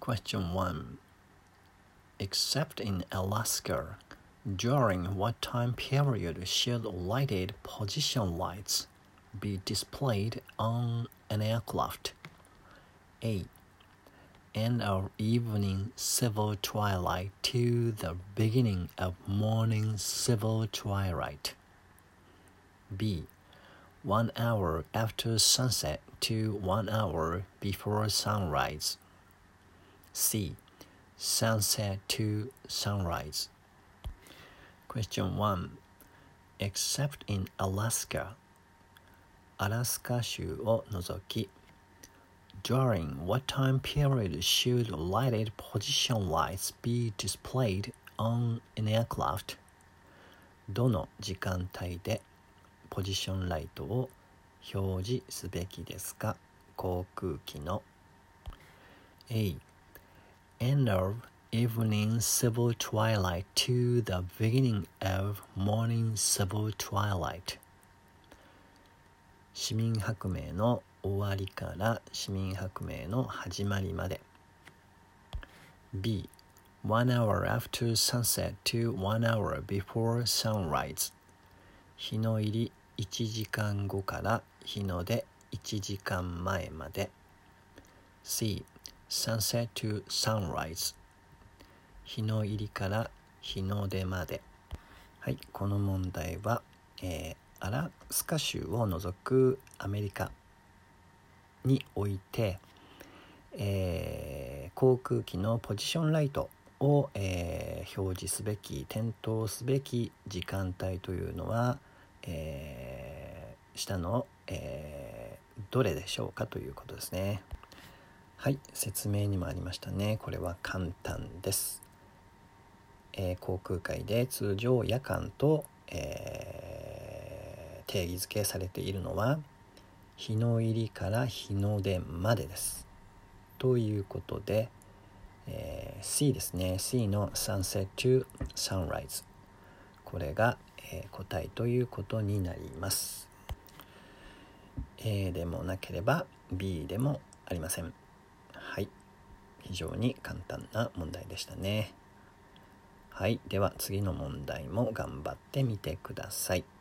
Question 1. Except in Alaska, during what time period should lighted position lights be displayed on an aircraft? A. End of evening civil twilight to the beginning of morning civil twilight. B. 1 hour after sunset to 1 hour before sunrise. C. Sunset to sunrise. Question 1. Except in Alaska. アラスカ州を除き During what time period should lighted position lights be displayed on an aircraft? どの時間帯でポジションライトを表示すべきですか？航空機の A. End of evening civil twilight to the beginning of morning civil twilight. 市民革命の終わりから市民革命の始まりまで。B. 1 hour after sunset to 1 hour before sunrise. 日の入り1時間後から日の出1時間前まで。C. Sunset to sunrise. 日の入りから日の出まで。はい、この問題は、アラスカ州を除くアメリカにおいて、航空機のポジションライトを、表示すべき点灯すべき時間帯というのは、下の、どれでしょうかということですね。はい、説明にもありましたね。これは簡単です。航空界で通常夜間と、定義づけされているのは日の入りから日の出までです。ということで、C ですね。C の Sunset to Sunrise。これが、答えということになります。A でもなければ B でもありません。はい。非常に簡単な問題でしたね。はい。では次の問題も頑張ってみてください。